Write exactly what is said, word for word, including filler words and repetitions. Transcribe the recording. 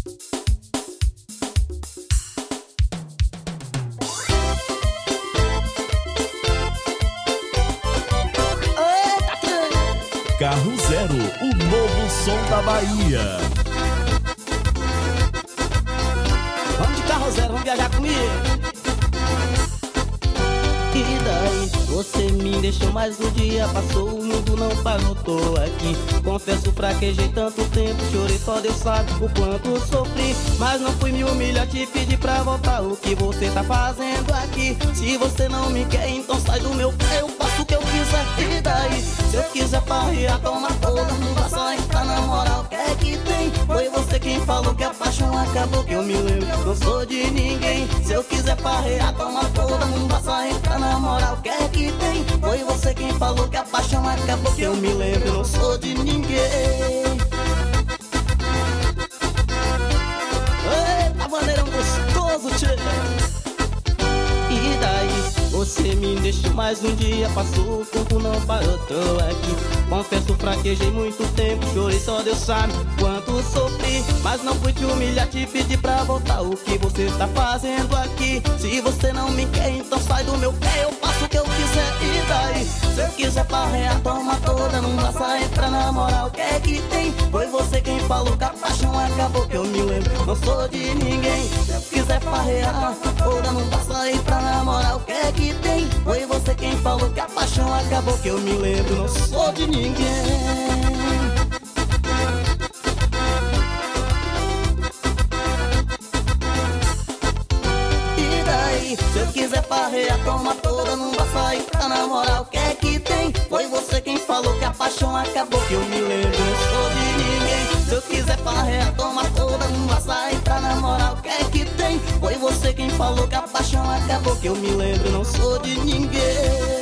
Carro Zero, o novo som da Bahia. Vamos de carro zero, vamos viajar comigo. E daí, você me deixou mais um dia, passou, o mundo não parou, tô aqui. Confesso, fraquejei tanto tempo, chorei, só Deus sabe o quanto sofri. Mas não fui me humilhar, te pedi pra voltar, o que você tá fazendo aqui? Se você não me quer, então sai do meu pé, eu faço o que eu quiser. E daí, se eu quiser parrear, toma toda, não dá só entrar na moral, o que é que tem? Foi você quem falou que a paixão acabou, que eu me lembro, não sou de ninguém. Se eu quiser parrear, toma toda, não dá só entrar na moral, o que é que tem? Foi você quem falou que a paixão acabou, que eu me lembro, não sou de ninguém. Eita, bandeirão gostoso, tchê. E daí, você me deixou mais um dia, passou, o tempo não parou, tô aqui. Confesso, fraquejei muito tempo, chorei, só Deus sabe quanto sofri. Mas não fui te humilhar, te pedi pra voltar, o que você tá fazendo aqui? Se você não me quer, então sai do meu pé, eu faço o que eu quiser. E daí, se eu quiser parrear, toma toda, não dá só entrar na moral, o que é que tem? Foi você quem falou que a paixão acabou, que eu me lembro, não sou de ninguém. Se eu quiser parrear, toda, não dá só entrar na moral, o que é que tem? Foi você quem falou que a paixão acabou, que eu me lembro, não sou de ninguém. E daí, se eu quiser parrear, toma toda, não vai sair pra namorar, o que é que tem? Foi você quem falou que a paixão acabou, que eu me lembro, não sou de ninguém. Se eu quiser parrear, toma toda, não vai sair pra namorar, o que é que tem? Foi você quem falou que a paixão acabou, que eu me lembro, não sou de ninguém.